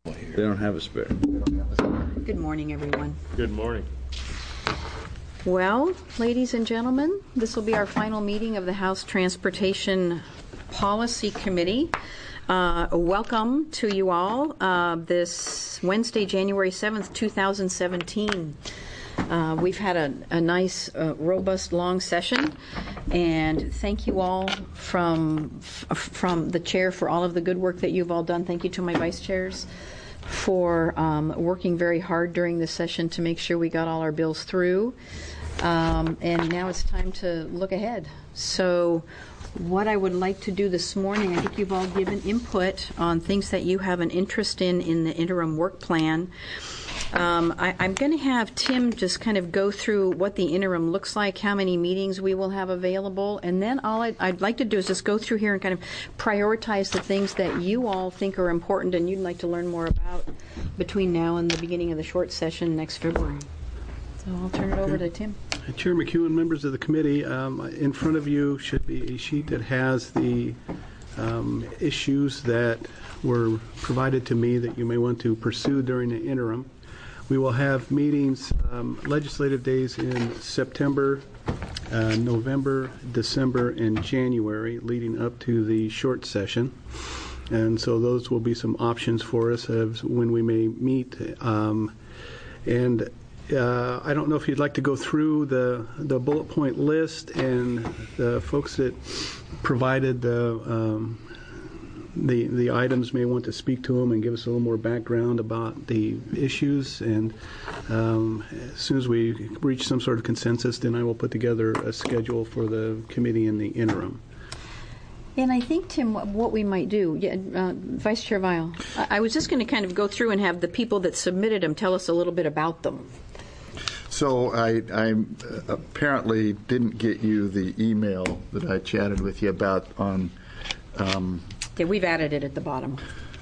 They don't have a spare. Good morning, everyone. Good morning. Well, ladies and gentlemen, this will be our final meeting of the House Transportation Policy Committee. Welcome to you all this Wednesday, January 7th, 2017. We've had a nice, robust, long session, and thank you all from the chair for all of the good work that you've all done. Thank you to my vice chairs for working very hard during this session to make sure we got all our bills through. And now it's time to look ahead. So what I would like to do this morning, I think you've all given input on things that you have an interest in the interim work plan. I'm going to have Tim just kind of go through what the interim looks like, how many meetings we will have available, and then all I'd like to do is just go through here and kind of prioritize the things that you all think are important and you'd like to learn more about between now and the beginning of the short session next February. So I'll turn it over to Tim. Chair McEwen, members of the committee, in front of you should be a sheet that has the issues that were provided to me that you may want to pursue during the interim. We will have meetings, legislative days in September, November, December, and January, leading up to the short session. And so those will be some options for us as when we may meet. I don't know if you'd like to go through the bullet point list, and the folks that provided the items may want to speak to them and give us a little more background about the issues. And as soon as we reach some sort of consensus, then I will put together a schedule for the committee in the interim. And I think, Tim, what we might do, Vice Chair Vial, I was just going to kind of go through and have the people that submitted them tell us a little bit about them. So I apparently didn't get you the email that I chatted with you about on... Yeah, we've added it at the bottom.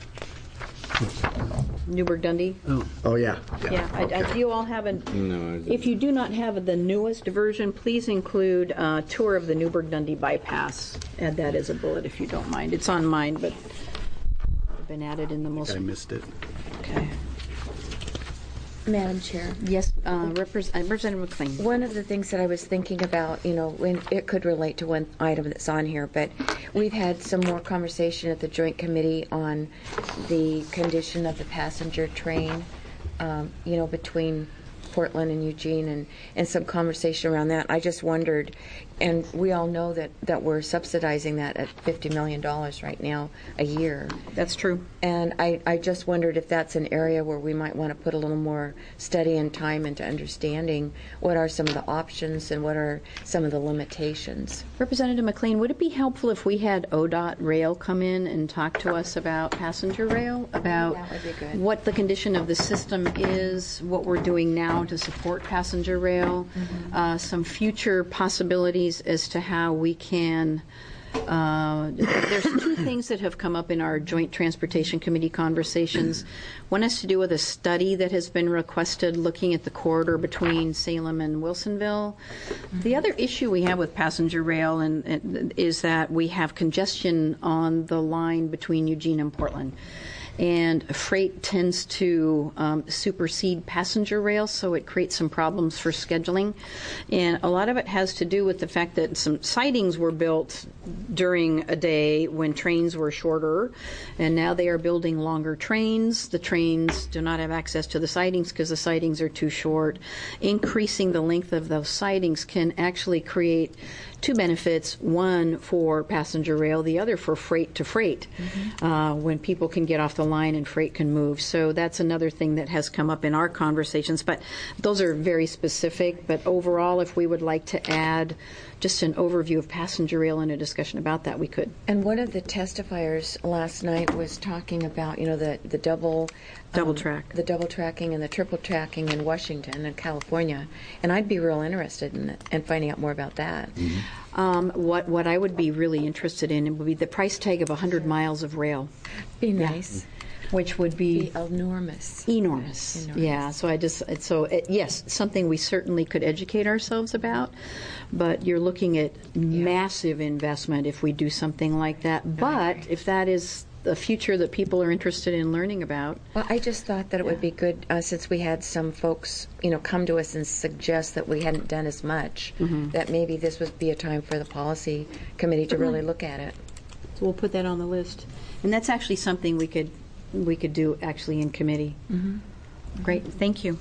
Newburgh Dundee. Oh yeah. Yeah. Do you all have No. If you do not have the newest version, please include a tour of the Newburgh Dundee bypass. Add that as a bullet if you don't mind. It's on mine, but it's been added in the most. I missed it. Okay. Madam Chair. Yes, Representative McLean. One of the things that I was thinking about, when it could relate to one item that's on here, but we've had some more conversation at the Joint Committee on the condition of the passenger train, between Portland and Eugene, and some conversation around that. I just wondered, and we all know that we're subsidizing that at $50 million right now a year. That's true. And I just wondered if that's an area where we might want to put a little more study and time into understanding what are some of the options and what are some of the limitations. Representative McLean, would it be helpful if we had ODOT Rail come in and talk to us about passenger rail, about That would be good. what the condition of the system is, what we're doing now to support passenger rail, some future possibilities as to how we can. There's two things that have come up in our Joint Transportation Committee conversations. One has to do with a study that has been requested looking at the corridor between Salem and Wilsonville. The other issue we have with passenger rail is that we have congestion on the line between Eugene and Portland. And freight tends to supersede passenger rail, so it creates some problems for scheduling. And a lot of it has to do with the fact that some sidings were built during a day when trains were shorter, and now they are building longer trains. The trains do not have access to the sidings because the sidings are too short. Increasing the length of those sidings can actually create two benefits, one for passenger rail, the other for freight to freight, when people can get off the line and freight can move. So that's another thing that has come up in our conversations, but those are very specific. But overall, if we would like to add just an overview of passenger rail and a discussion about that, we could. And one of the testifiers last night was talking about, the double track. The double tracking and the triple tracking in Washington and California. And I'd be real interested in finding out more about that. What I would be really interested in would be the price tag of 100 miles of rail. Be nice. Which would be enormous. Yeah. So yes, something we certainly could educate ourselves about, but you're looking at massive investment if we do something like that. But if that is the future that people are interested in learning about. Well, I just thought that it would be good, since we had some folks, come to us and suggest that we hadn't done as much, that maybe this would be a time for the policy committee to really look at it. So we'll put that on the list. And that's actually something we could do actually in committee. Great, thank you.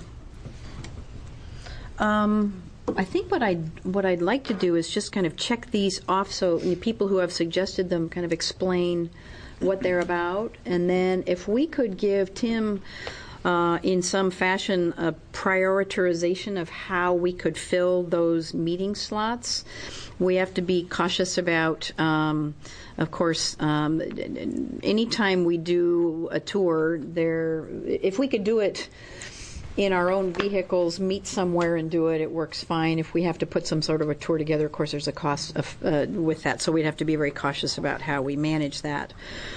I think what I'd like to do is just kind of check these off, so the people who have suggested them kind of explain what they're about, and then if we could give Tim, in some fashion, a prioritization of how we could fill those meeting slots. We have to be cautious about, of course, anytime we do a tour, if we could do it in our own vehicles, meet somewhere and do it, it works fine. If we have to put some sort of a tour together, of course, there's a cost with that, so we'd have to be very cautious about how we manage that.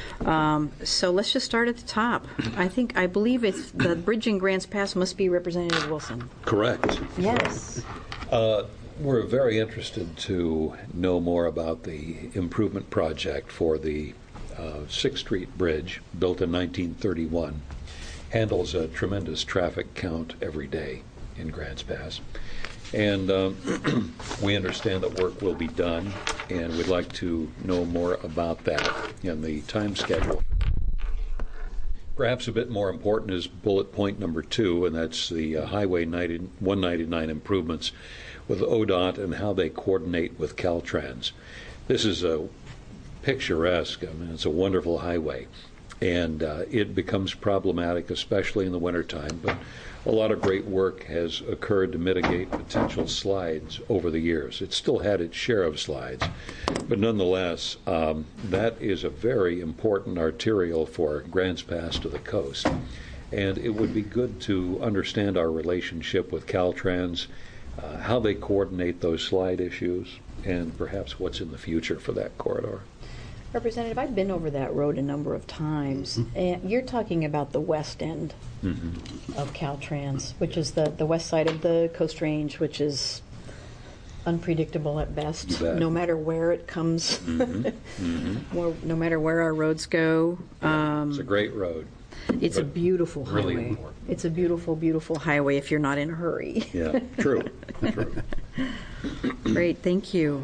So let's just start at the top. I believe it's the bridge in Grants Pass must be Representative Wilson. Correct. Yes. We're very interested to know more about the improvement project for the 6th Street Bridge, built in 1931. Handles a tremendous traffic count every day in Grants Pass. And we understand that work will be done, and we'd like to know more about that and the time schedule. Perhaps a bit more important is bullet point number 2, and that's the Highway 199 improvements with ODOT and how they coordinate with Caltrans. This is a picturesque, it's a wonderful highway. And it becomes problematic, especially in the wintertime. But a lot of great work has occurred to mitigate potential slides over the years. It's still had its share of slides. But nonetheless, that is a very important arterial for Grants Pass to the coast. And it would be good to understand our relationship with Caltrans, how they coordinate those slide issues, and perhaps what's in the future for that corridor. Representative, I've been over that road a number of times, and you're talking about the west end of Caltrans, which is the west side of the Coast Range, which is unpredictable at best, no matter where it comes, no matter where our roads go. It's a great road. It's a beautiful highway. Really important. It's a beautiful, beautiful highway if you're not in a hurry. Yeah, true. Great, thank you.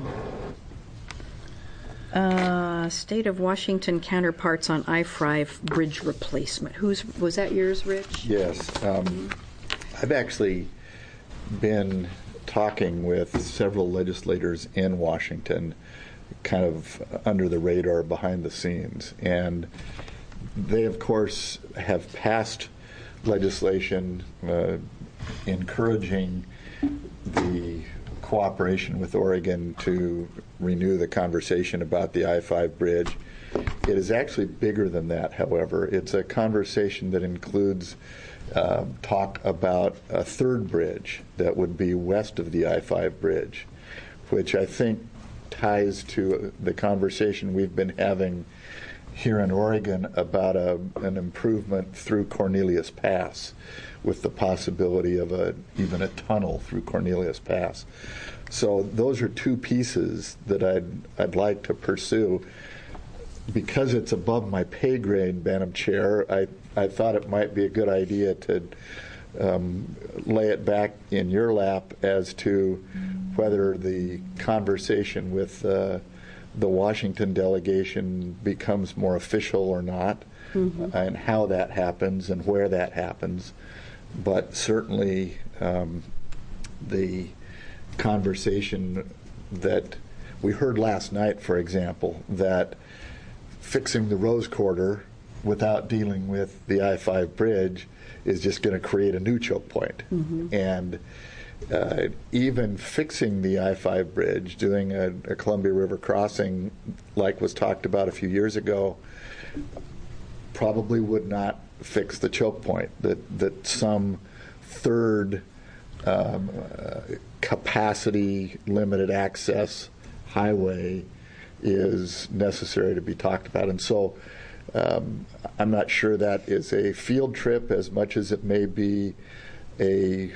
State of Washington counterparts on I-5 bridge replacement. Was that yours, Rich? Yes. I've actually been talking with several legislators in Washington, kind of under the radar, behind the scenes. And they, of course, have passed legislation encouraging the cooperation with Oregon to renew the conversation about the I-5 bridge. It is actually bigger than that, however. It's a conversation that includes talk about a third bridge that would be west of the I-5 bridge, which I think ties to the conversation we've been having here in Oregon about an improvement through Cornelius Pass, with the possibility of even a tunnel through Cornelius Pass. So those are two pieces that I'd like to pursue. Because it's above my pay grade, Madam Chair, I thought it might be a good idea to lay it back in your lap as to whether the conversation with the Washington delegation becomes more official or not, and how that happens and where that happens. But certainly the conversation that we heard last night, for example, that fixing the Rose Quarter without dealing with the I-5 bridge is just going to create a new choke point. And even fixing the I-5 bridge, doing a Columbia River crossing like was talked about a few years ago, probably would not fix the choke point, that some third capacity limited access highway is necessary to be talked about. And so I'm not sure that is a field trip as much as it may be a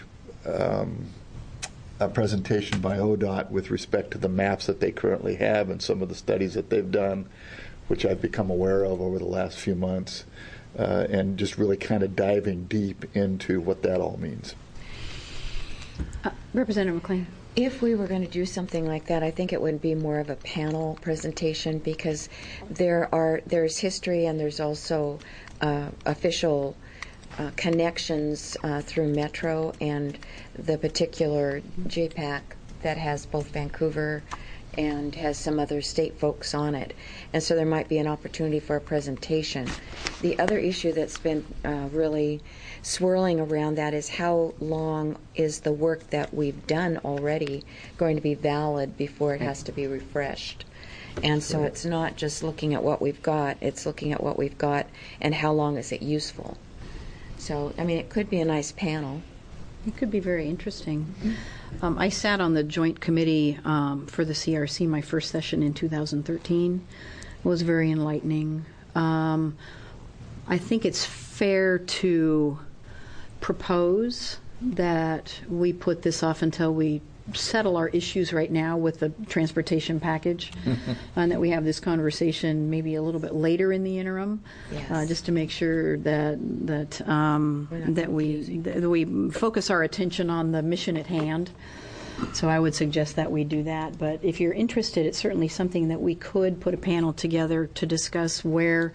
presentation by ODOT with respect to the maps that they currently have and some of the studies that they've done, which I've become aware of over the last few months, and just really kind of diving deep into what that all means. Representative McLean. If we were going to do something like that, I think it would be more of a panel presentation, because there's history and there's also official connections through Metro and the particular JPAC that has both Vancouver and has some other state folks on it. And so there might be an opportunity for a presentation. The other issue that's been really swirling around that is how long is the work that we've done already going to be valid before it has to be refreshed. And so it's not just looking at what we've got, it's looking at what we've got and how long is it useful. So, I mean, it could be a nice panel. It could be very interesting. I sat on the joint committee for the CRC, my first session in 2013. It was very enlightening. I think it's fair to propose that we put this off until we settle our issues right now with the transportation package, and that we have this conversation maybe a little bit later in the interim, Yes. just to make sure that we focus our attention on the mission at hand. So I would suggest that we do that. But if you're interested, it's certainly something that we could put a panel together to discuss where,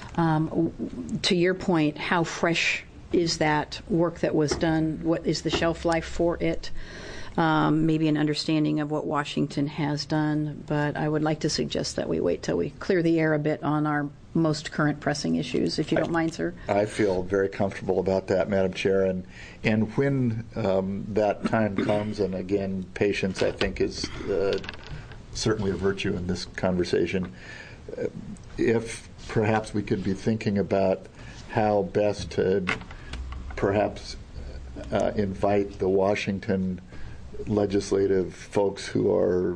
to your point, how fresh is that work that was done? What is the shelf life for it? Maybe an understanding of what Washington has done, but I would like to suggest that we wait till we clear the air a bit on our most current pressing issues, if you don't mind, sir. I feel very comfortable about that, Madam Chair, and when that time comes, and again, patience, I think, is certainly a virtue in this conversation. If perhaps we could be thinking about how best to perhaps invite the Washington legislative folks who are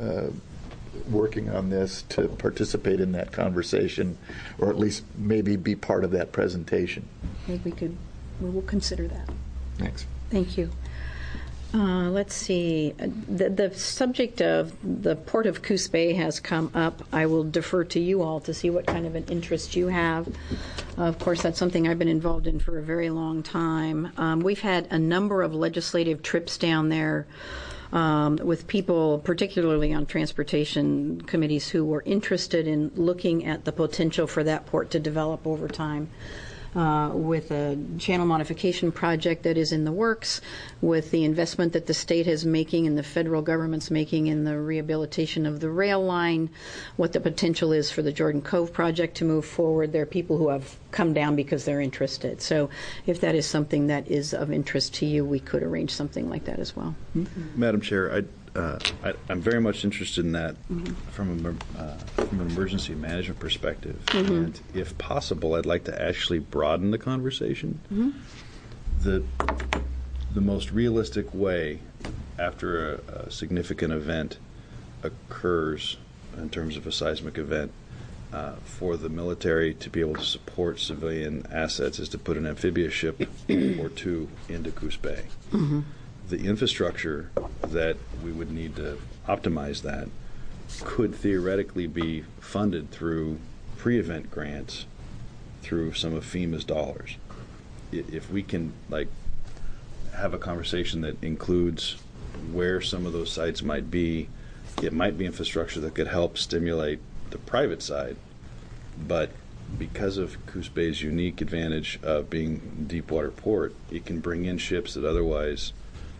working on this to participate in that conversation, or at least maybe be part of that presentation. I think we will consider that. Thanks. Thank you. Let's see. The subject of the Port of Coos Bay has come up. I will defer to you all to see what kind of an interest you have. Of course, that's something I've been involved in for a very long time. We've had a number of legislative trips down there with people, particularly on transportation committees, who were interested in looking at the potential for that port to develop over time. With a channel modification project that is in the works, with the investment that the state is making and the federal government's making in the rehabilitation of the rail line, what the potential is for the Jordan Cove project to move forward. There are people who have come down because they're interested. So if that is something that is of interest to you, we could arrange something like that as well. Madam Chair, I'm very much interested in that from an emergency management perspective. And if possible, I'd like to actually broaden the conversation. The most realistic way after a significant event occurs in terms of a seismic event for the military to be able to support civilian assets is to put an amphibious ship or two into Coos Bay. The infrastructure that we would need to optimize that could theoretically be funded through pre-event grants through some of FEMA's dollars. If we can have a conversation that includes where some of those sites might be, it might be infrastructure that could help stimulate the private side, but because of Coos Bay's unique advantage of being deep water port, it can bring in ships that otherwise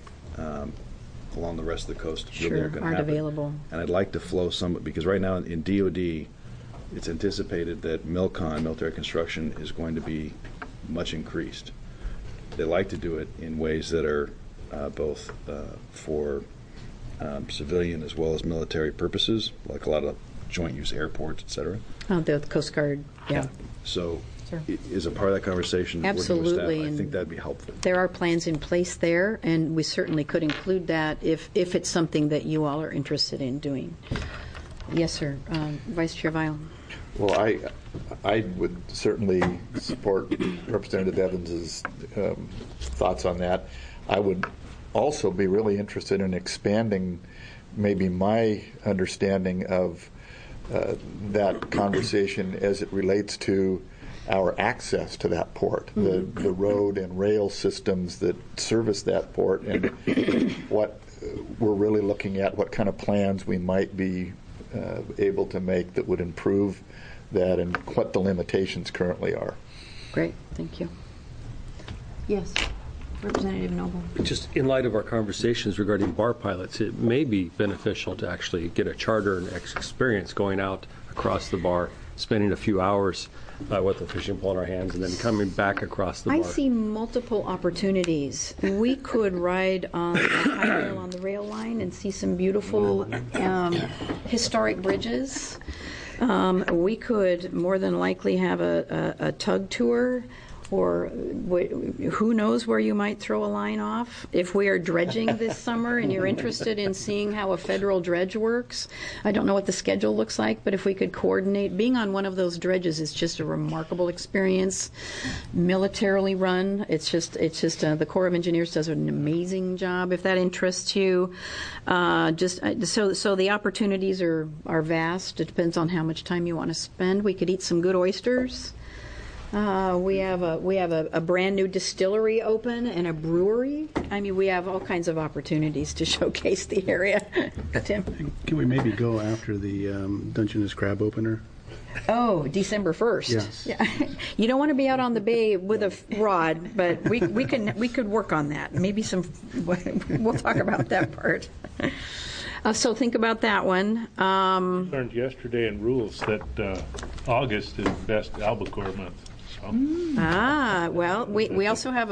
along the rest of the coast really aren't available. And I'd like to flow some, because right now in DOD, it's anticipated that MILCON, military construction, is going to be much increased. They like to do it in ways that are both for civilian as well as military purposes, like a lot of joint use airports, et cetera. Oh, the Coast Guard, yeah. So Sure. Is a part of that conversation. Absolutely. Working with staff, I think that'd be helpful. There are plans in place there, and we certainly could include that if it's something that you all are interested in doing. Yes, sir. Vice Chair Vial. Well, I would certainly support Representative Evans's thoughts on that. I would also be really interested in expanding maybe my understanding of that conversation as it relates to our access to that port, the road and rail systems that service that port, and what we're really looking at, what kind of plans we might be able to make that would improve that, and what the limitations currently are. Great, thank you. Yes, Representative Noble. Just in light of our conversations regarding bar pilots, it may be beneficial to actually get a charter and experience going out across the bar, spending a few hours with a fishing pole in our hands, and then coming back across the bar. I see multiple opportunities. We could ride on the high rail on the rail line and see some beautiful historic bridges. We could more than likely have a tug tour, or who knows where you might throw a line off. If we are dredging this summer and you're interested in seeing how a federal dredge works, I don't know what the schedule looks like, but if we could coordinate, being on one of those dredges is just a remarkable experience. Militarily run, it's just the Corps of Engineers does an amazing job. If that interests you, so the opportunities are vast. It depends on how much time you want to spend. We could eat some good oysters. We have a brand new distillery open and a brewery. I mean, we have all kinds of opportunities to showcase the area. Tim? Can we maybe go after the Dungeness crab opener? Oh, December 1st. Yes. Yeah. You don't want to be out on the bay with a rod, but we could work on that. Maybe we'll talk about that part. So think about that one. Learned yesterday in rules that August is best albacore month. So. Well, we also have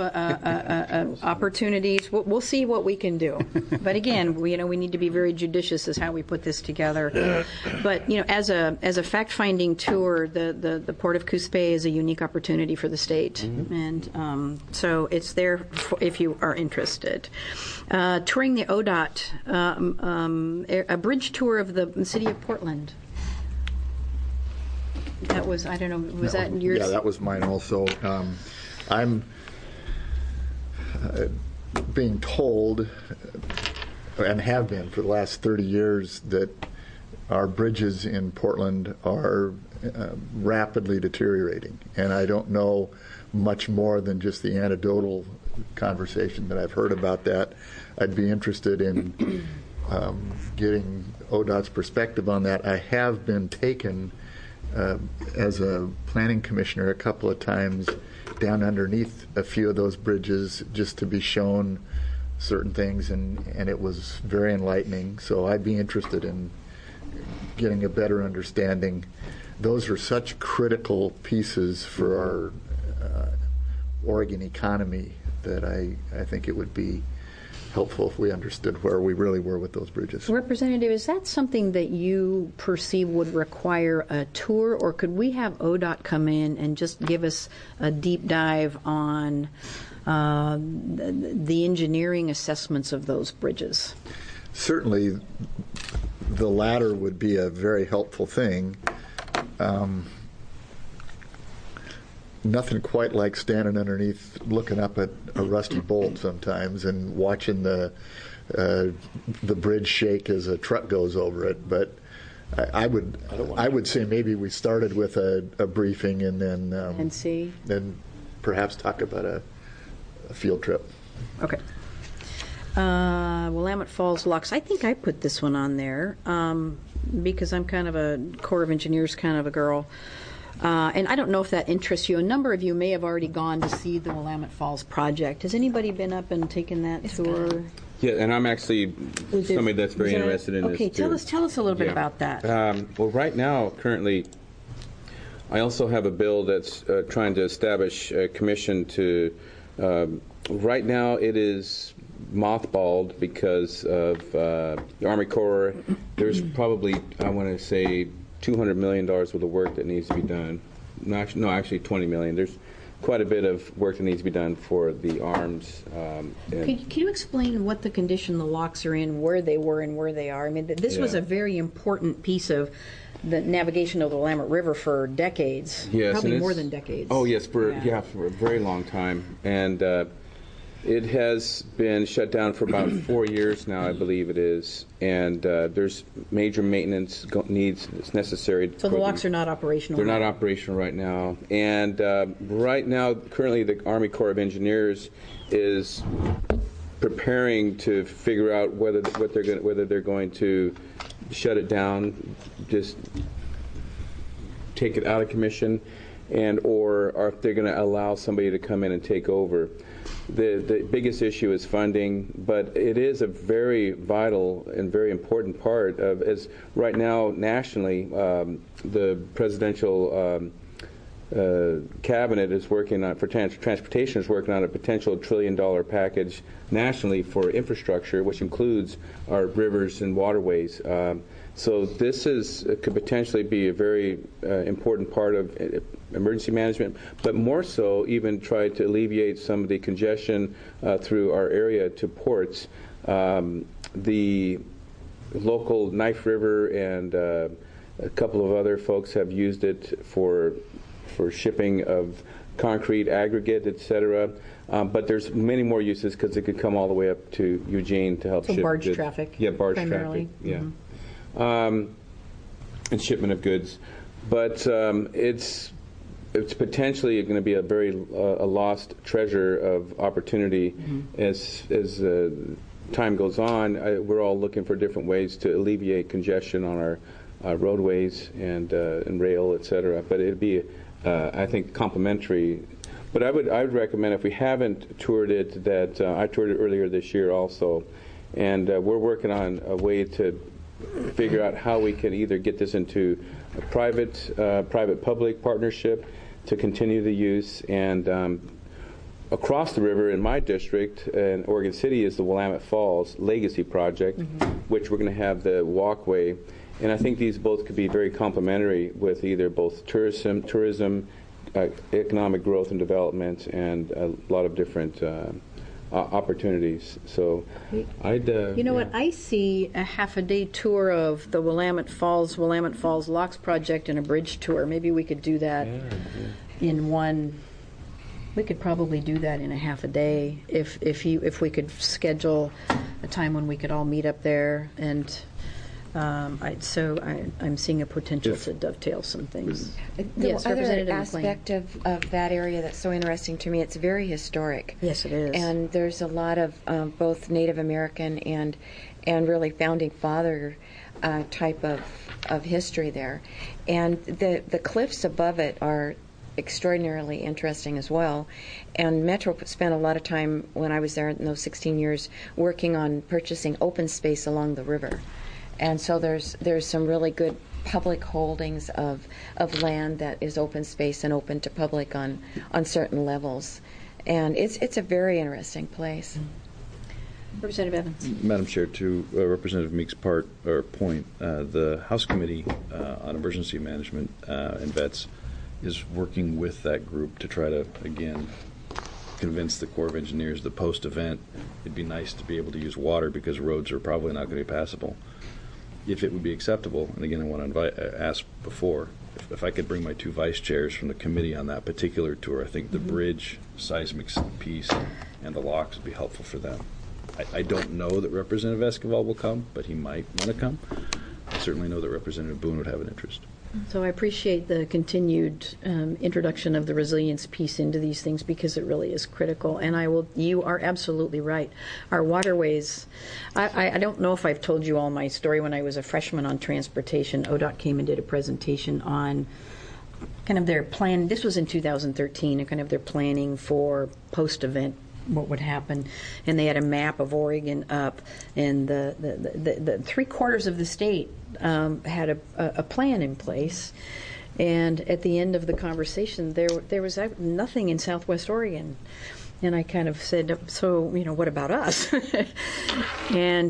opportunities. We'll see what we can do. But again, we need to be very judicious as how we put this together. But as a fact-finding tour, the Port of Coos Bay is a unique opportunity for the state, and so it's there if you are interested. Touring the ODOT, a bridge tour of the city of Portland. That was, I don't know, was that yours? Yeah, that was mine also. I'm being told, and have been for the last 30 years, that our bridges in Portland are rapidly deteriorating. And I don't know much more than just the anecdotal conversation that I've heard about that. I'd be interested in getting ODOT's perspective on that. I have been taken as a planning commissioner a couple of times down underneath a few of those bridges just to be shown certain things, and it was very enlightening. So I'd be interested in getting a better understanding. Those are such critical pieces for our Oregon economy that I think it would be helpful if we understood where we really were with those bridges. Representative, is that something that you perceive would require a tour, or could we have ODOT come in and just give us a deep dive on the engineering assessments of those bridges? Certainly, the latter would be a very helpful thing. Nothing quite like standing underneath, looking up at a rusty bolt sometimes and watching the bridge shake as a truck goes over it. But I would say maybe we started with a briefing and then perhaps talk about a field trip. Okay. Willamette Falls Locks. I think I put this one on there because I'm kind of a Corps of Engineers kind of a girl. And I don't know if that interests you. A number of you may have already gone to see the Willamette Falls project. Has anybody been up and taken that tour? Yeah, and I'm actually somebody that's very interested in this. Okay, tell us a little bit about that. Well, right now, currently, I also have a bill that's trying to establish a commission to. Right now, it is mothballed because of the Army Corps. There's probably, I want to say, $200 million worth of work that needs to be done. No, actually $20 million. There's quite a bit of work that needs to be done for the arms. Can you explain what the condition the locks are in, where they were and where they are? I mean, this was a very important piece of the navigation of the Willamette River for decades. Yes, probably more than decades. Oh, yes, for a very long time. And It has been shut down for about 4 years now, I believe it is, and there's major maintenance needs that's necessary. So the locks are not operational? They're not operational right now. And right now, currently, the Army Corps of Engineers is preparing to figure out whether they're going to shut it down, just take it out of commission, or if they're going to allow somebody to come in and take over. The biggest issue is funding, but it is a very vital and very important part of, as right now nationally, the presidential cabinet is working on, for transportation, is working on a potential $1 trillion package nationally for infrastructure, which includes our rivers and waterways. So this could potentially be a very important part of emergency management, but more so even try to alleviate some of the congestion through our area to ports. The local Knife River and a couple of other folks have used it for shipping of concrete, aggregate, etc. But there's many more uses because it could come all the way up to Eugene to help ship barge goods. traffic. Yeah, barge primarily. traffic. Yeah. And shipment of goods, but it's potentially going to be a very lost treasure of opportunity as time goes on. We're all looking for different ways to alleviate congestion on our roadways and rail, etc. But it'd be, I think, complementary. But I would recommend, if we haven't toured it, that I toured it earlier this year also, and we're working on a way to figure out how we can either get this into a private-public partnership to continue the use, and across the river in my district in Oregon City is the Willamette Falls Legacy Project, which we're going to have the walkway, and I think these both could be very complementary with either both tourism, economic growth and development, and a lot of different opportunities. So I'd what, I see a half-a-day tour of the Willamette Falls Locks Project and a bridge tour. Maybe we could do that in one. We could probably do that in a half a day if we could schedule a time when we could all meet up there. And I'm seeing a potential to dovetail some things. The Yes, other Representative aspect of that area that's so interesting to me, it's very historic. Yes, it is. And there's a lot of both Native American and really founding father type of history there. And the cliffs above it are extraordinarily interesting as well. And Metro spent a lot of time, when I was there in those 16 years, working on purchasing open space along the river. And so there's some really good public holdings of land that is open space and open to public on certain levels. And it's a very interesting place. Representative Evans. Madam Chair, to Representative Meek's point, the House Committee on Emergency Management and Vets is working with that group to try to, again, convince the Corps of Engineers that post-event it'd be nice to be able to use water because roads are probably not going to be passable. If it would be acceptable, and again I want to ask before, if I could bring my two vice chairs from the committee on that particular tour, I think the bridge seismic piece and the locks would be helpful for them. I don't know that Representative Esquivel will come, but he might want to come. I certainly know that Representative Boone would have an interest. So I appreciate the continued introduction of the resilience piece into these things because it really is critical. And you are absolutely right. Our waterways, I don't know if I've told you all my story. When I was a freshman on transportation, ODOT came and did a presentation on kind of their plan. This was in 2013, and kind of their planning for post-event, what would happen. And they had a map of Oregon up, and the three-quarters of the state had a plan in place. And at the end of the conversation, there was nothing in Southwest Oregon. And I kind of said, so, what about us? And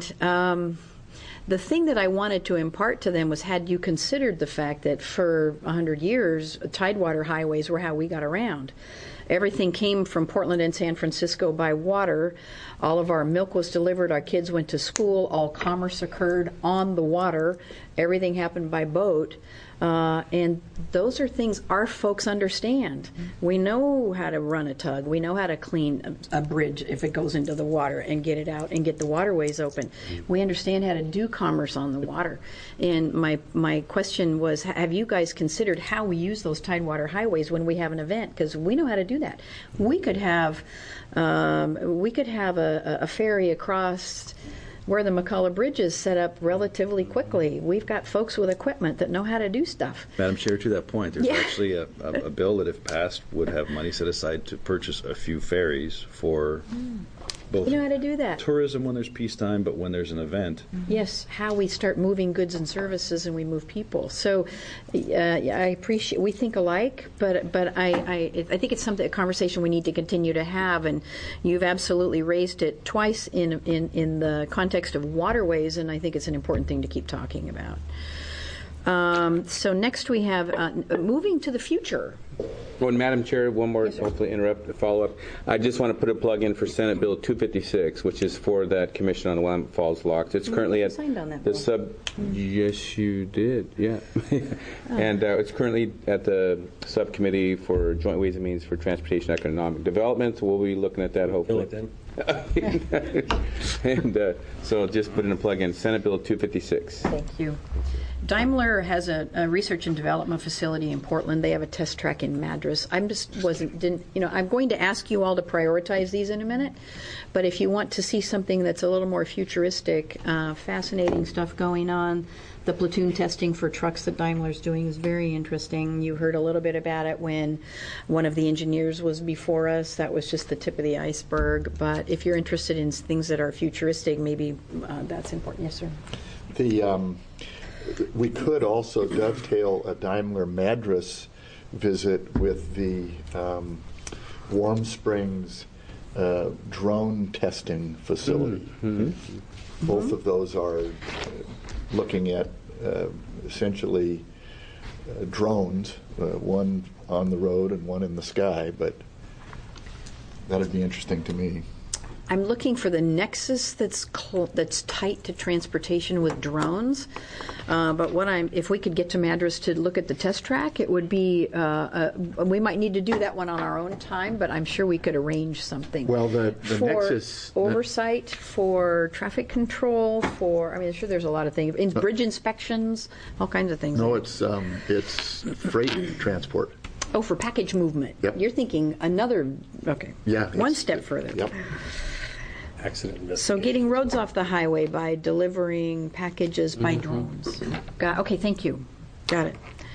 the thing that I wanted to impart to them was, had you considered the fact that for 100 years, tidewater highways were how we got around? everything came from Portland and San Francisco by water. All of our milk was delivered. Our kids went to school. All commerce occurred on the water. Everything happened by boat. And those are things our folks understand. We know how to run a tug. We know how to clean a bridge if it goes into the water and get it out and get the waterways open. We understand how to do commerce on the water. And my question was, have you guys considered how we use those tidewater highways when we have an event? Because we know how to do that. We could have a ferry across where the McCullough Bridge is set up relatively quickly. We've got folks with equipment that know how to do stuff. Madam Chair, to that point, there's Yeah. actually a bill that, if passed, would have money set aside to purchase a few ferries for both We know how to do that. tourism when there's peacetime, but when there's an event. Yes, how we start moving goods and services and we move people. So I appreciate, we think alike, but I think it's a conversation we need to continue to have, and you've absolutely raised it twice in the context of waterways, and I think it's an important thing to keep talking about. So next we have moving to the future. Well, Madam Chair, one more, Yes, sir. hopefully interrupt, follow up. I just want to put a plug in for Senate Bill 256, which is for that Commission on the Willamette Falls locks. It's currently at signed on that the bill. sub. Yes, you did. Yeah, and it's currently at the subcommittee for Joint Ways and Means for Transportation and Economic Development. So we'll be looking at that hopefully. And so just put in a plug in Senate Bill 256. Thank you. Daimler has a research and development facility in Portland. They have a test track in Madras. I'm going to ask you all to prioritize these in a minute, but if you want to see something that's a little more futuristic, fascinating stuff going on, the platoon testing for trucks that Daimler's doing is very interesting. You heard a little bit about it when one of the engineers was before us. That was just the tip of the iceberg. But if you're interested in things that are futuristic, maybe that's important. Yes, sir. We could also dovetail a Daimler Madras visit with the Warm Springs drone testing facility. Both of those are looking at essentially drones, one on the road and one in the sky, but that'd be interesting to me. I'm looking for the nexus that's tight to transportation with drones. But if we could get to Madras to look at the test track, it would be. We might need to do that one on our own time, but I'm sure we could arrange something. Well, the for nexus oversight, for traffic control, I'm sure there's a lot of things. In bridge inspections, all kinds of things. No, it's freight transport. Oh, for package movement. Yep. You're thinking another. Okay. Yeah. One step further. Yep. Accident So getting roads off the highway by delivering packages by drones. Okay, thank you. Got it.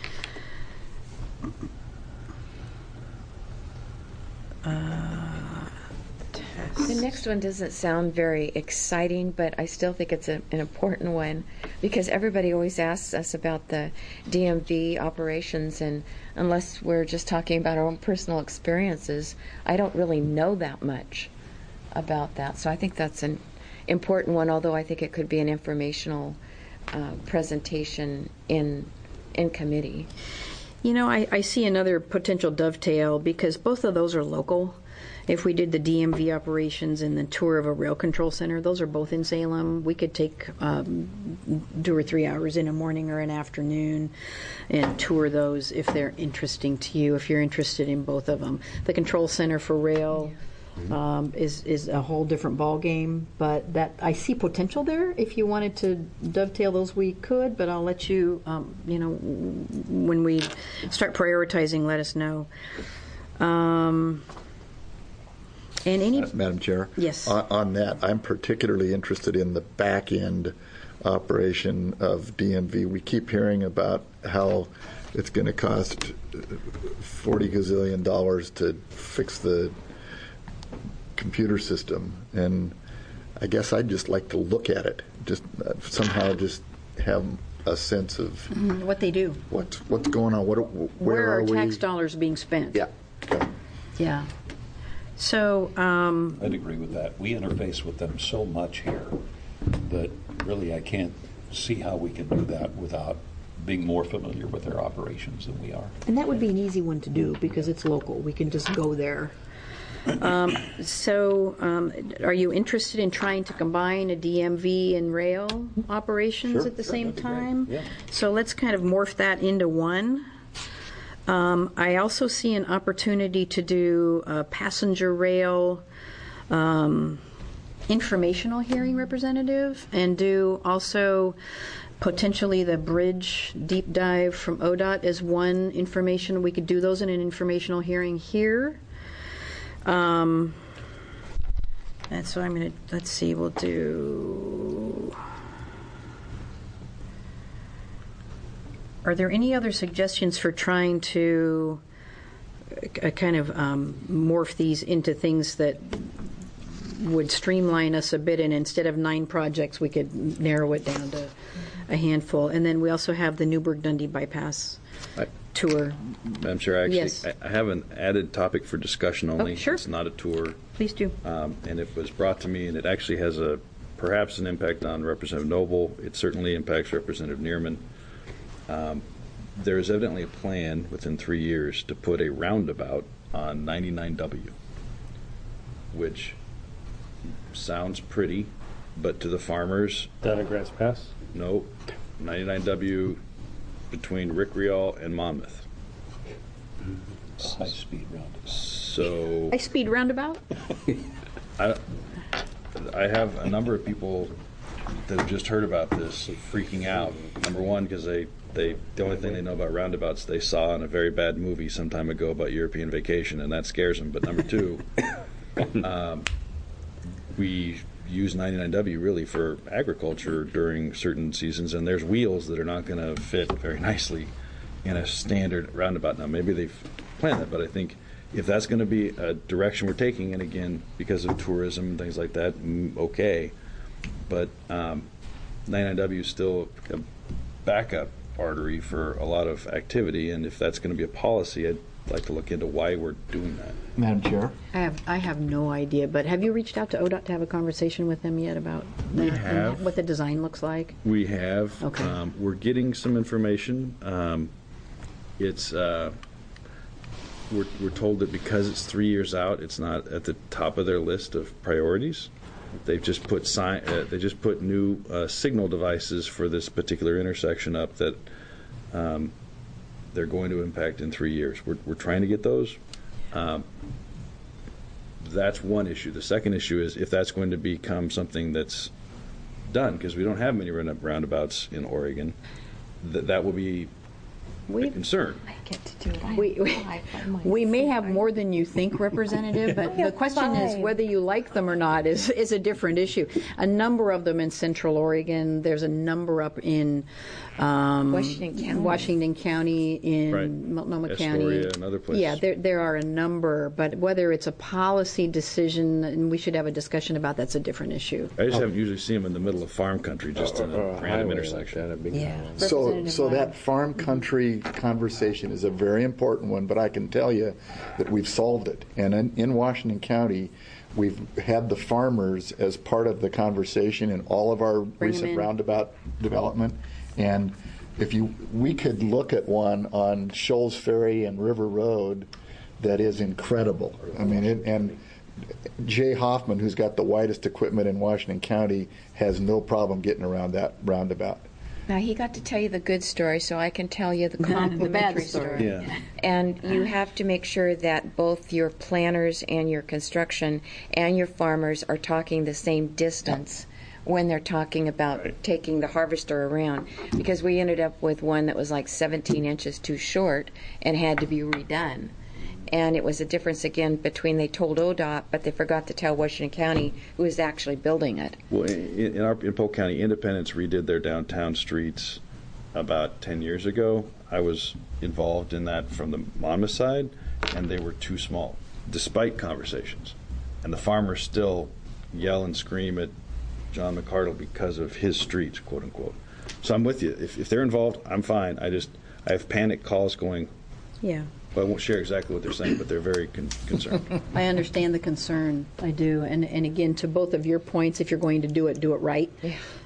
The next one doesn't sound very exciting, but I still think it's an important one because everybody always asks us about the DMV operations, and unless we're just talking about our own personal experiences, I don't really know that much about that. So I think that's an important one, although I think it could be an informational presentation in committee. I see another potential dovetail because both of those are local. If we did the DMV operations and the tour of a rail control center, those are both in Salem. We could take 2 or 3 hours in a morning or an afternoon and tour those if they're interesting to you, if you're interested in both of them. The control center for rail is a whole different ball game, but that I see potential there. If you wanted to dovetail those, we could, but I'll let you, when we start prioritizing, let us know. Madam Chair? Yes. On that, I'm particularly interested in the back end operation of DMV. We keep hearing about how it's going to cost $40 gazillion to fix the computer system, and I guess I'd just like to look at it, just somehow just have a sense of what they do, what's going on, where are we? tax dollars being spent. Yeah. Okay. Yeah. So I'd agree with that. We interface with them so much here that really I can't see how we can do that without being more familiar with their operations than we are. And that would be an easy one to do because it's local. We can just go there. So, are you interested in trying to combine a DMV and rail operations at the same time? Yeah. So let's kind of morph that into one. I also see an opportunity to do a passenger rail informational hearing representative and do also potentially the bridge deep dive from ODOT as one information. We could do those in an informational hearing here. And so I'm going to, let's see, we'll do. Are there any other suggestions for trying to kind of morph these into things that would streamline us a bit, and instead of 9 projects, we could narrow it down to a handful? And then we also have the Newburgh-Dundee bypass tour. Madam Chair, actually, Yes. I have an added topic for discussion only. Oh, sure. It's not a tour. Please do. And it was brought to me, and it actually has perhaps an impact on Representative Noble. It certainly impacts Representative Neerman. There is evidently a plan within 3 years to put a roundabout on 99W, which sounds pretty, but to the farmers, Down at Grants Pass? no, 99W between Rick Rial and Monmouth. High-speed roundabout. So High-speed roundabout? I have a number of people that have just heard about this freaking out. Number one, because the only thing they know about roundabouts they saw in a very bad movie some time ago about European Vacation, and that scares them. But number two, we use 99W really for agriculture during certain seasons, and there's wheels that are not going to fit very nicely in a standard roundabout. Now, maybe they've planned that, but I think if that's going to be a direction we're taking, and again, because of tourism and things like that, okay. But 99W is still a backup artery for a lot of activity, and if that's going to be a policy, I'd like to look into why we're doing that. Madam Chair? I have no idea, but have you reached out to ODOT to have a conversation with them yet about We that have. and what the design looks like? We have. Okay. We're getting some information. It's we're told that because it's 3 years out, it's not at the top of their list of priorities. They've just put new signal devices for this particular intersection up that they're going to impact in 3 years. We're trying to get those. That's one issue. The second issue is if that's going to become something that's done, because we don't have many roundabouts in Oregon, that will be a concern. I get to do it. We may have more than you think, Representative, but the question is whether you like them or not is a different issue. A number of them in Central Oregon. There's a number up in Washington County, in Right. Multnomah Astoria County. and other places. Yeah, there are a number, but whether it's a policy decision, and we should have a discussion about, that's a different issue. I just haven't usually seen them in the middle of farm country, just in a random intersection. Yeah. So that farm country conversation is a very important one, but I can tell you that we've solved it. And in Washington County, we've had the farmers as part of the conversation in all of our recent roundabout development. And we could look at one on Shoals Ferry and River Road that is incredible. I mean, and Jay Hoffman, who's got the widest equipment in Washington County, has no problem getting around that roundabout. Now, he got to tell you the good story, so I can tell you the complimentary story. Yeah. And you have to make sure that both your planners and your construction and your farmers are talking the same distance when they're talking about taking the harvester around. Because we ended up with one that was like 17 inches too short and had to be redone. And it was a difference, again, between they told ODOT, but they forgot to tell Washington County who was actually building it. Well, in Polk County, Independence redid their downtown streets about 10 years ago. I was involved in that from the Monmouth side, and they were too small, despite conversations. And the farmers still yell and scream at John McCardle because of his streets, quote unquote. So I'm with you. If they're involved, I'm fine. I have panic calls going. Yeah. But I won't share exactly what they're saying, but they're very concerned. I understand the concern. I do. And again, to both of your points, if you're going to do it right. Yeah.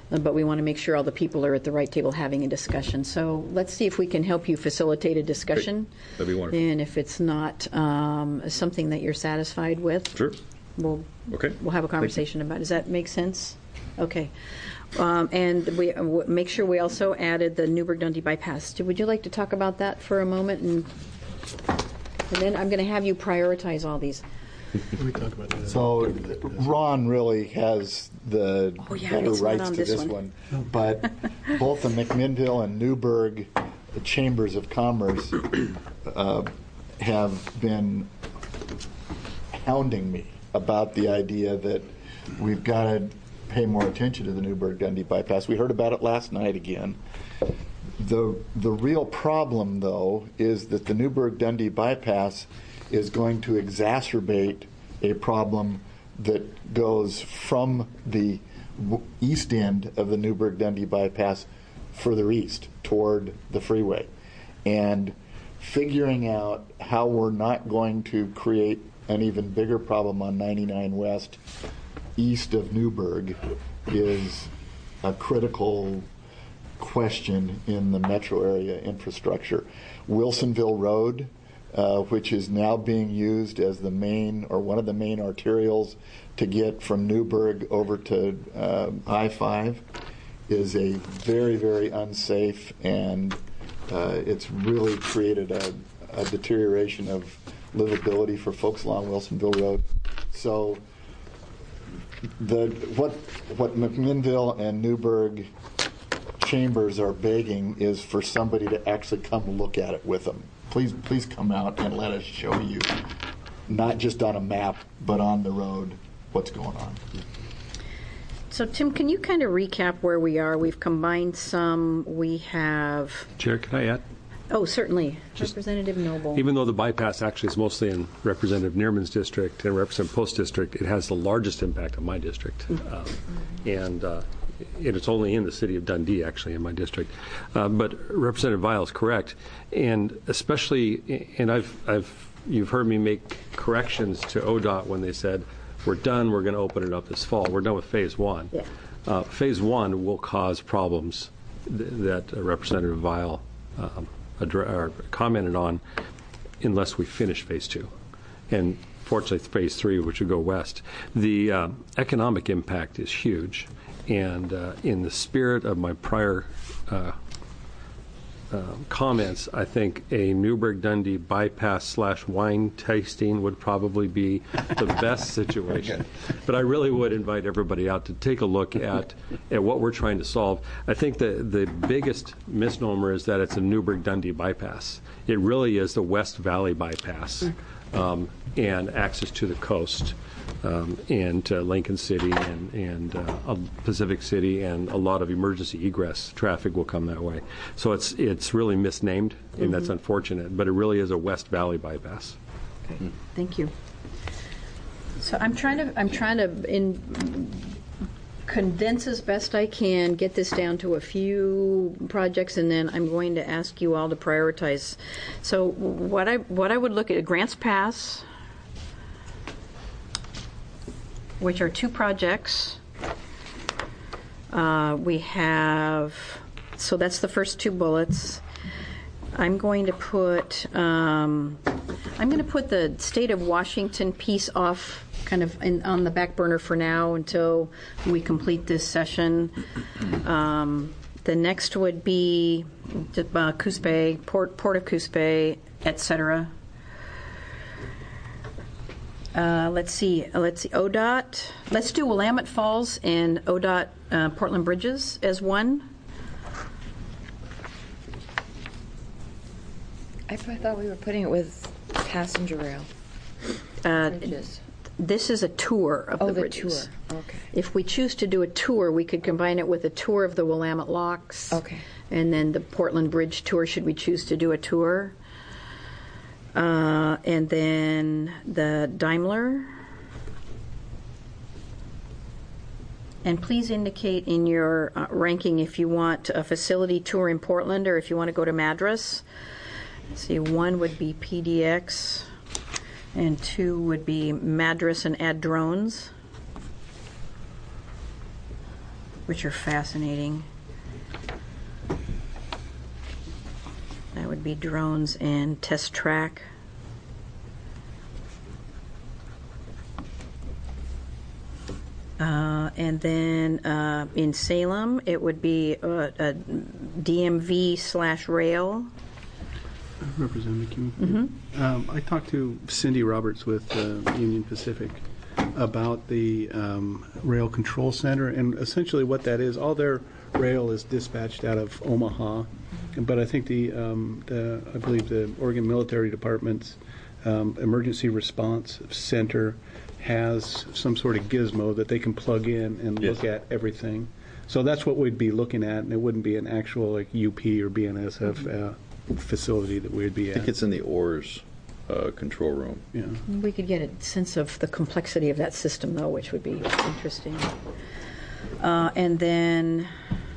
but we want to make sure all the people are at the right table having a discussion. So let's see if we can help you facilitate a discussion. Great. That'd be wonderful. And if it's not something that you're satisfied with, Sure. we'll have a conversation about it. Does that make sense? Okay. And we make sure we also added the Newburgh-Dundee bypass. Would you like to talk about that for a moment? And then I'm going to have you prioritize all these. We talk about that. So Ron really has the better it's not rights on to this this one. one. But both the McMinnville and Newburgh Chambers of Commerce have been hounding me about the idea that we've got to pay more attention to the Newburgh-Dundee bypass. We heard about it last night again. The real problem, though, is that the Newburgh-Dundee bypass is going to exacerbate a problem that goes from the east end of the Newburgh-Dundee bypass further east toward the freeway. And figuring out how we're not going to create an even bigger problem on 99 West east of Newburgh is a critical question in the metro area infrastructure. Wilsonville Road, which is now being used as the main or one of the main arterials to get from Newburgh over to I-5, is a very, very unsafe, and it's really created a deterioration of livability for folks along Wilsonville Road. So what McMinnville and Newburgh Chambers are begging is for somebody to actually come look at it with them. Please come out and let us show you, not just on a map, but on the road, what's going on. So, Tim, can you kind of recap where we are? We've combined some. We have... Chair, can I add? Oh, certainly. Representative Noble. Even though the bypass actually is mostly in Representative Neerman's district and Representative Post's district, it has the largest impact on my district. And it's only in the city of Dundee, actually, in my district. But Representative Vial is correct. And especially, and you've heard me make corrections to ODOT when they said, we're done, we're going to open it up this fall. We're done with phase one. Yeah. Phase one will cause problems that Representative Vial commented on unless we finish phase two. And fortunately, phase three, which would go west. The economic impact is huge. And in the spirit of my prior comments, I think a Newburgh-Dundee bypass / wine tasting would probably be the best situation. But I really would invite everybody out to take a look at what we're trying to solve. I think the biggest misnomer is that it's a Newburgh-Dundee bypass. It really is the West Valley bypass and access to the coast. And Lincoln City and Pacific City, and a lot of emergency egress traffic will come that way. So it's really misnamed, and that's unfortunate. But it really is a West Valley bypass. Okay. Thank you. So I'm trying to condense as best I can, get this down to a few projects, and then I'm going to ask you all to prioritize. So what I would look at, Grants Pass, which are two projects. We have, so that's the first two bullets. I'm going to put the state of Washington piece off kind of on the back burner for now until we complete this session. The next would be Coos Bay, Port of Coos Bay, etc. Let's see, ODOT. Let's do Willamette Falls and ODOT Portland Bridges as one. I thought we were putting it with passenger rail. Bridges. This is a tour of the bridges. Oh, the tour. Okay. If we choose to do a tour, we could combine it with a tour of the Willamette Locks. Okay. And then the Portland Bridge tour, should we choose to do a tour. And then the Daimler. And please indicate in your ranking if you want a facility tour in Portland or if you want to go to Madras. See, one would be PDX, and two would be Madras and add drones. which are fascinating. That would be drones and test track. And then in Salem, it would be a DMV/rail. Representative McEwen. I talked to Cindy Roberts with Union Pacific about the Rail Control Center, and essentially what that is, all their rail is dispatched out of Omaha, but I think I believe the Oregon Military Department's Emergency Response Center has some sort of gizmo that they can plug in and look at everything. So that's what we'd be looking at, and it wouldn't be an actual like UP or BNSF facility that we'd be I at. think it's in the ORS control room. Yeah. We could get a sense of the complexity of that system, though, which would be interesting. And then,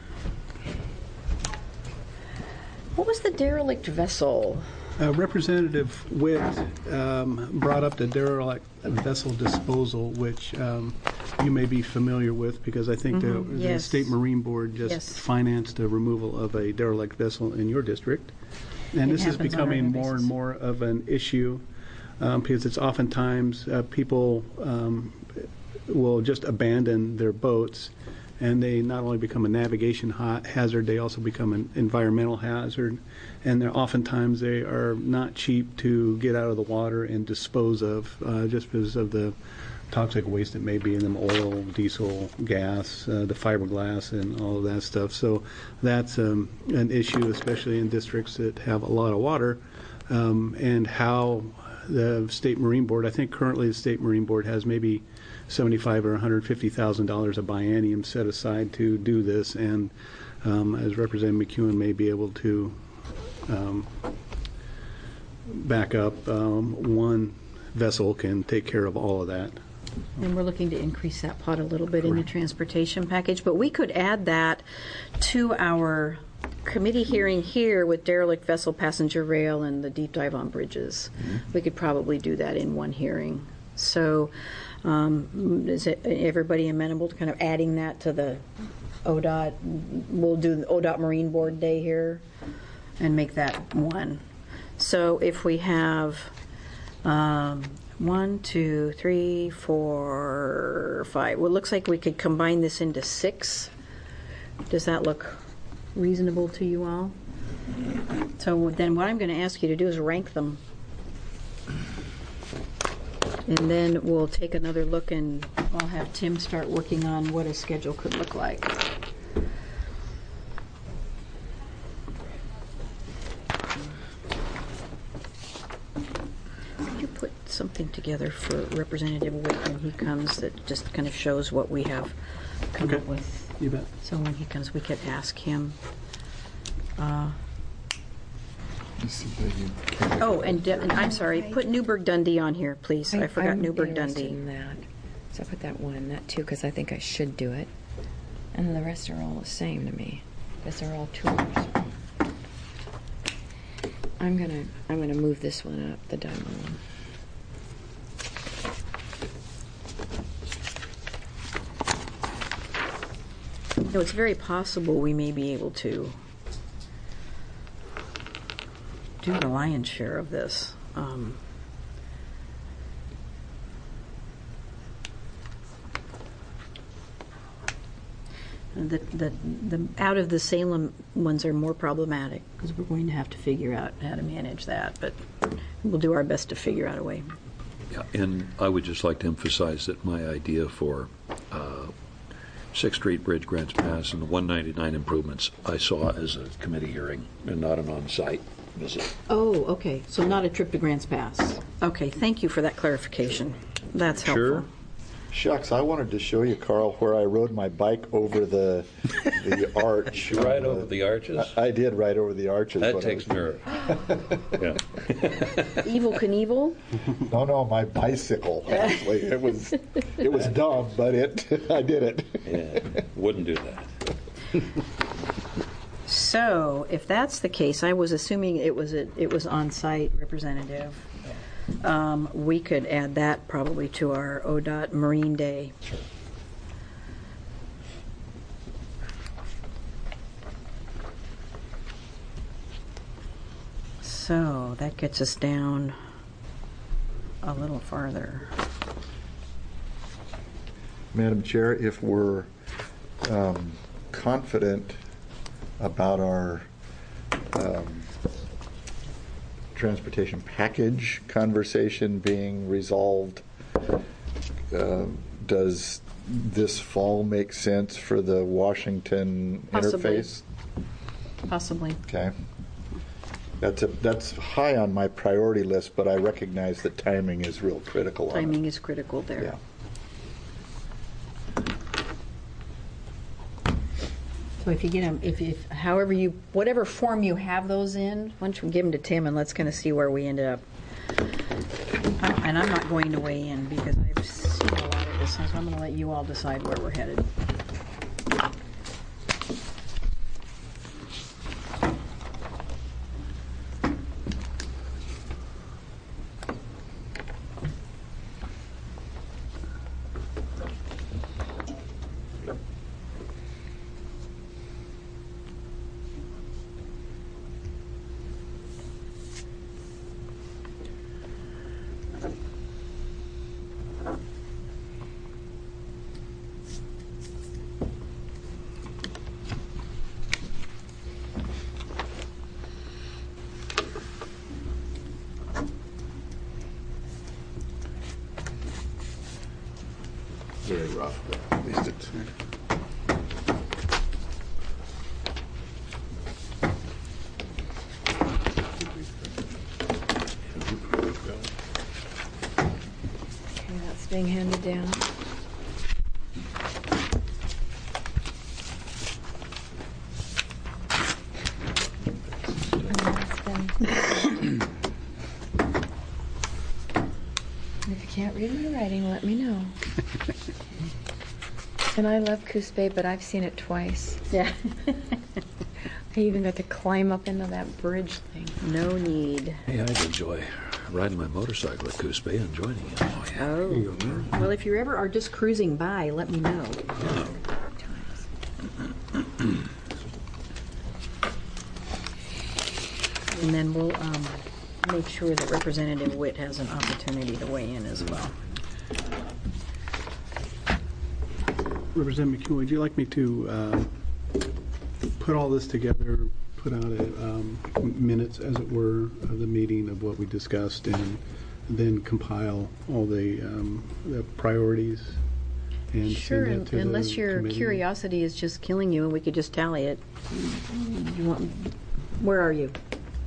what was the derelict vessel? Representative Witt brought up the derelict vessel disposal, which you may be familiar with because I think the Yes. State Marine Board just financed the removal of a derelict vessel in your district. And It this is happens on a becoming regular more and basis. more of an issue because it's oftentimes people will just abandon their boats, and they not only become a navigation hazard, they also become an environmental hazard. And oftentimes they are not cheap to get out of the water and dispose of just because of the toxic waste that may be in them, oil, diesel, gas, the fiberglass, and all of that stuff. So that's an issue, especially in districts that have a lot of water, and how the State Marine Board, I think currently the State Marine Board has maybe $75,000 or $150,000 a biennium set aside to do this, and as Representative McEwen may be able to back up, one vessel can take care of all of that. And we're looking to increase that pot a little bit in the transportation package, but we could add that to our committee hearing here with derelict vessel, passenger rail, and the deep dive on bridges. We could probably do that in one hearing. So is everybody amenable to kind of adding that to the ODOT? We'll do the ODOT Marine Board Day here and make that one. So if we have 1, 2, 3, 4, 5. Well, it looks like we could combine this into 6. Does that look reasonable to you all? So then what I'm going to ask you to do is rank them. And then we'll take another look, and I'll have Tim start working on what a schedule could look like. Could you put something together for Representative Witt when he comes that just kind of shows what we have come up with? You bet. So when he comes, we could ask him. Oh, and I'm sorry, put Newburgh Dundee on here, please. I forgot Newburgh interested Dundee. in that. So I put that one and that two because I think I should do it. And then the rest are all the same to me because they're all tours. I'm gonna move this one up, the diamond one. No, it's very possible we may be able to do the lion's share of this. The out of the Salem ones are more problematic because we're going to have to figure out how to manage that, but we'll do our best to figure out a way. Yeah, and I would just like to emphasize that my idea for 6th Street Bridge, Grants Pass, and the 199 improvements I saw as a committee hearing and not an on-site visit. Oh, okay. So not a trip to Grants Pass. Okay, thank you for that clarification. That's helpful. Sure. Shucks, I wanted to show you, Carl, where I rode my bike over the arch. Right over the arches? I did ride over the arches. That when I takes was- nerve. Yeah. Evil Knievel? No, my bicycle. Actually, it was dumb, but I did it. Yeah, wouldn't do that. So, if that's the case, I was assuming it was on-site, Representative. We could add that probably to our ODOT Marine Day. So that gets us down a little farther. Madam Chair, if we're confident about our transportation package conversation being resolved, does this fall make sense for the Washington Possibly. interface? Possibly. Okay. That's high on my priority list, but I recognize that timing is real critical on it. Timing is critical there. Yeah. So if you get them, if however you, whatever form you have those in, why don't you give them to Tim and let's kind of see where we ended up. And I'm not going to weigh in because I've seen a lot of this, so I'm going to let you all decide where we're headed. Very rough, but at least it's. Okay, that's being handed down. And that's been- If you can't read my writing, let me know. And I love Coos Bay, but I've seen it twice. Yeah. I even got to climb up into that bridge thing. No need. Hey, I'd enjoy riding my motorcycle at Coos Bay and joining you. Oh, yeah. Oh. Well, if you ever are just cruising by, let me know. And then we'll make sure that Representative Witt has an opportunity to weigh in as well. Representative McEwen, would you like me to put all this together, put out minutes, as it were, of the meeting of what we discussed, and then compile all the priorities and Sure, send that to the unless your committee? curiosity is just killing you and we could just tally it. You want, where are you?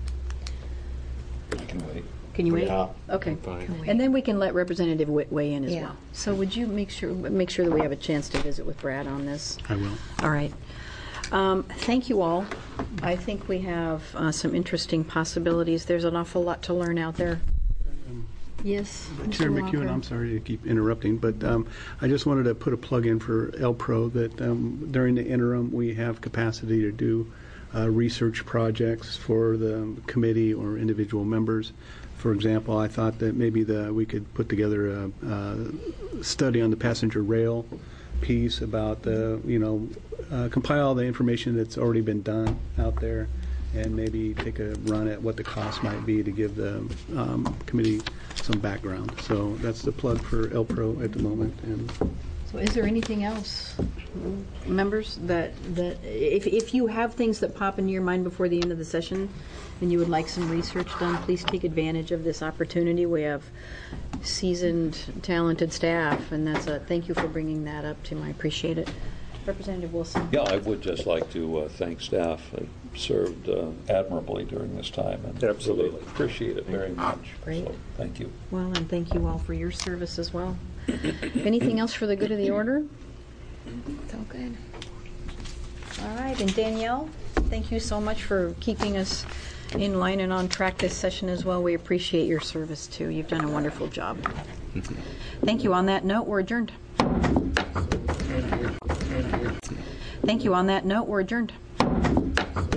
I can wait. Can you wait? Yeah. Okay. Can we- And then we can let Representative Witt weigh in as Yeah. well. So would you make sure that we have a chance to visit with Brad on this? I will. All right. Thank you all. I think we have some interesting possibilities. There's an awful lot to learn out there. Yes, Chair Mr. McEwen, Walker. I'm sorry to keep interrupting, but I just wanted to put a plug in for LPRO that during the interim, we have capacity to do research projects for the committee or individual members. For example, I thought that maybe we could put together a study on the passenger rail piece about compile the information that's already been done out there and maybe take a run at what the cost might be to give the committee some background. So that's the plug for LPRO at the moment. And So is there anything else, members, that if you have things that pop into your mind before the end of the session and you would like some research done, please take advantage of this opportunity. We have seasoned, talented staff, and thank you for bringing that up, Tim. I appreciate it. Representative Wilson. Yeah, I would just like to thank staff. It served admirably during this time, and Absolutely. really appreciate it very much. Great. So, thank you. Well, and thank you all for your service as well. Anything else for the good of the order? It's all good. All right, and Danielle, thank you so much for keeping us in line and on track this session as well. We appreciate your service too. You've done a wonderful job. Thank you. On that note, we're adjourned. Thank you. On that note, we're adjourned.